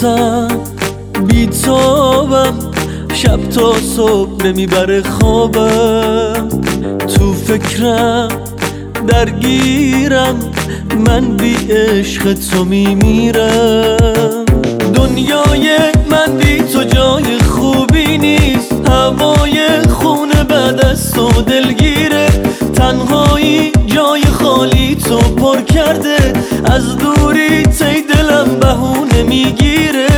آشفتم بیتابم، شب تا صبح نمیبره خوابم، تو فکرم درگیرم، من بی عشق تو میمیرم. دنیای من بی تو جای خوبی نیست، هوای خونه بعد از تو دلگیره، تنهایی جای خالی تو پر کرده، از دوری تی دلم بهونه میگیره.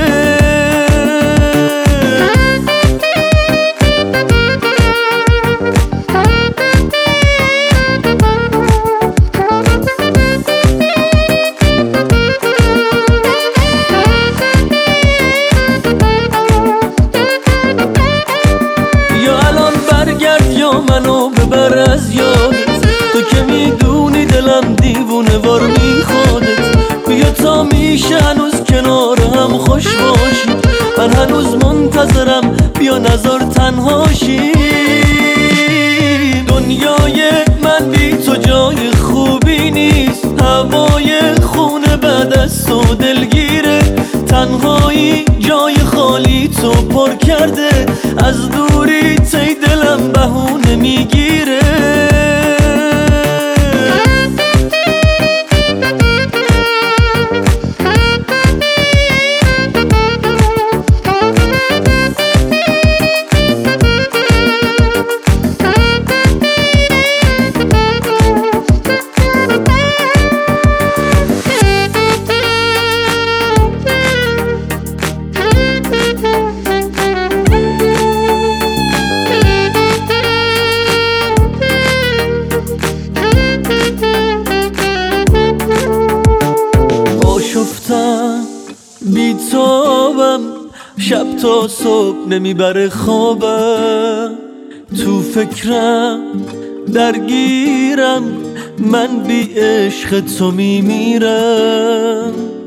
منو ببر از یادت، تو که میدونی دلم دیوونه وار میخوادت. بیا تا میشه هنوز کنار هم خوش باشی، من هنوز منتظرم، بیا نذار تنهاشی. دنیای من بی تو جای خوبی نیست، هوای خونه بعد از تو دلگیره، تنهایی جای خالی تو پر کرده، از دوری تی دلم بهونه میگیره. آشفتم بیتابم، شب تا صبح نمیبره خوابم، تو فکرم درگیرم، من بی عشق تو میمیرم.